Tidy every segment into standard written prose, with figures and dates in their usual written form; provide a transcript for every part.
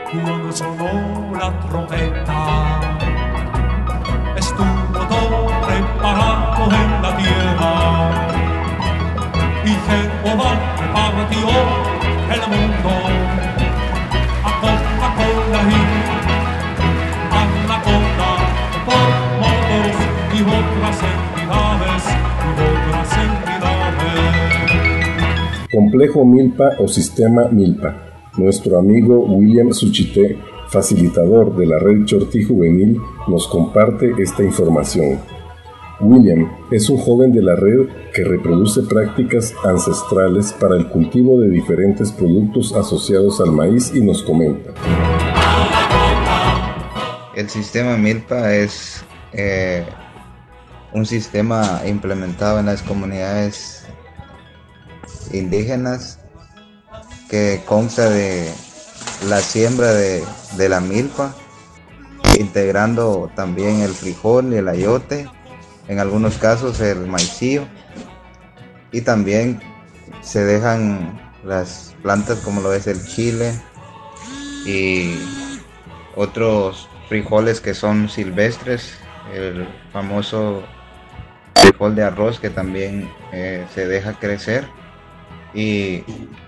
cuando sonó la trompeta, estuvo todo preparado en la tierra, y Jehová repartió el mundo a Coca-Cola y Anaconda por modos y otras entidades. Complejo Milpa o Sistema Milpa. Nuestro amigo William Suchité, facilitador de la red Chortí Juvenil, nos comparte esta información. William es un joven de la red que reproduce prácticas ancestrales para el cultivo de diferentes productos asociados al maíz y nos comenta. El sistema Milpa es un sistema implementado en las comunidades indígenas que consta de la siembra de la milpa, integrando también el frijol y el ayote, en algunos casos el maicillo, y también se dejan las plantas como lo es el chile y otros frijoles que son silvestres, el famoso frijol de arroz que también se deja crecer y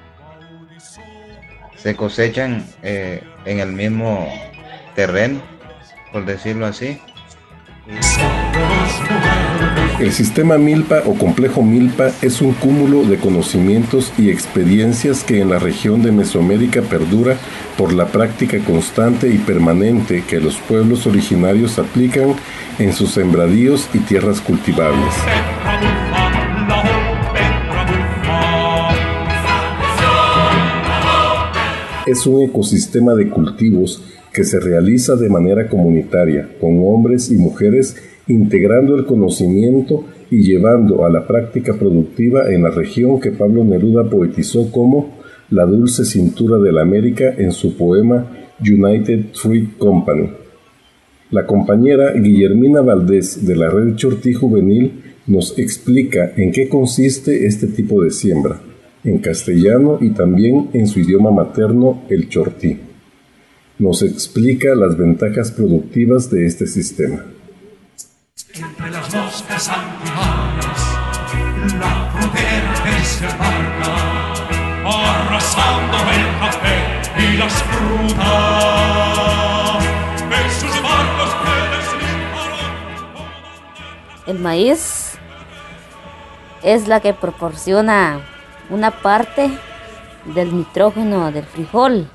se cosechan en el mismo terreno, por decirlo así. El sistema Milpa o complejo Milpa es un cúmulo de conocimientos y experiencias que en la región de Mesoamérica perdura por la práctica constante y permanente que los pueblos originarios aplican en sus sembradíos y tierras cultivables. Es un ecosistema de cultivos que se realiza de manera comunitaria, con hombres y mujeres integrando el conocimiento y llevando a la práctica productiva en la región que Pablo Neruda poetizó como la dulce cintura de la América en su poema United Fruit Company. La compañera Guillermina Valdés de la red Chortí Juvenil nos explica en qué consiste este tipo de siembra, en castellano y también en su idioma materno, el chortí. Nos explica las ventajas productivas de este sistema. Entre las moscas antibalas, la frontera se marca, arrasando el café y las frutas. En sus barcos que deslizaron. El maíz es la que proporciona una parte del nitrógeno del frijol.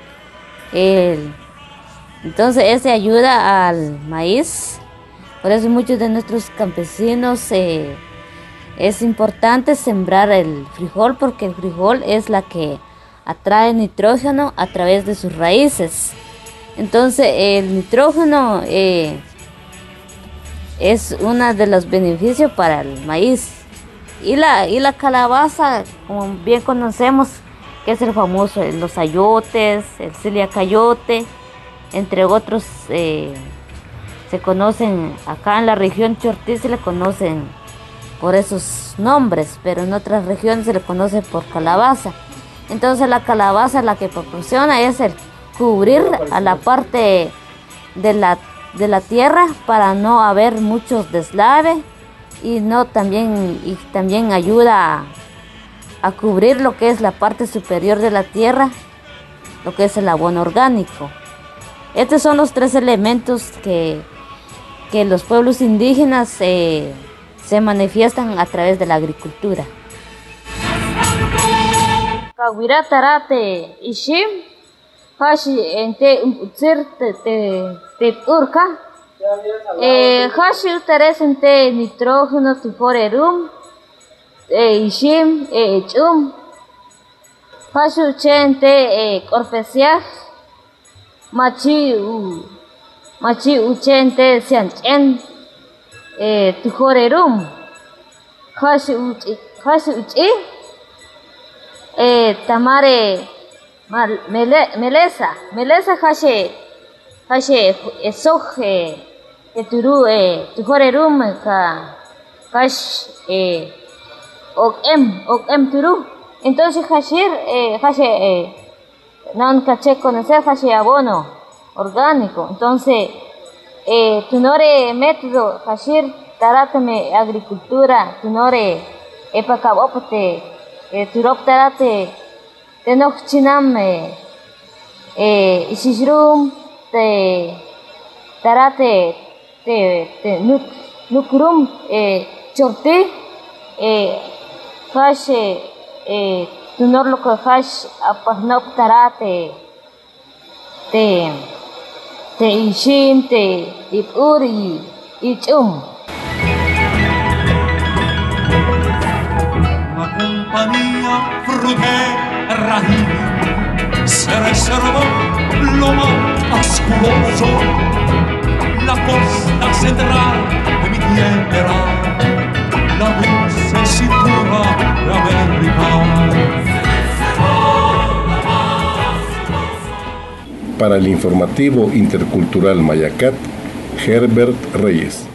Entonces ese ayuda al maíz. Por eso muchos de nuestros campesinos es importante sembrar el frijol, porque el frijol es la que atrae nitrógeno a través de sus raíces. Entonces el nitrógeno es uno de los beneficios para el maíz. Y la calabaza, como bien conocemos, que es el famoso, los ayotes, el ciliacayote, entre otros, se conocen acá en la región Chortí, se le conocen por esos nombres, pero en otras regiones se le conoce por calabaza. Entonces la calabaza la que proporciona es el cubrir a la parte de la tierra para no haber muchos deslaves y también ayuda a cubrir lo que es la parte superior de la tierra, lo que es el abono orgánico. Estos son los tres elementos que los pueblos indígenas se manifiestan a través de la agricultura. Kawira tarate ishim hashi ente utsir te urka hashi utares ente nitrógeno tiforerum ishim chum hashi uchente corpesiaj machi uchente sianchen tiforerum hashi uchi tamare melesa hashe esoje eturu tijorerum ka hash ok em turu. Entonces hashe no caché conocer hace abono orgánico. Entonces, tunore método hashir taratame agricultura, tunore epakabopote, turop tarate, tenok chinam, ishishrum, te tarate, te nukrum, chorte, hash, tunor lo que hash apahnop tarate, te ishim, te ipuri, ichum. La compañía frutera se reservó lo más oscuroso, la costa central de mi tierra, la dulce cintura de América. Para el informativo intercultural Mayacat, Herbert Reyes.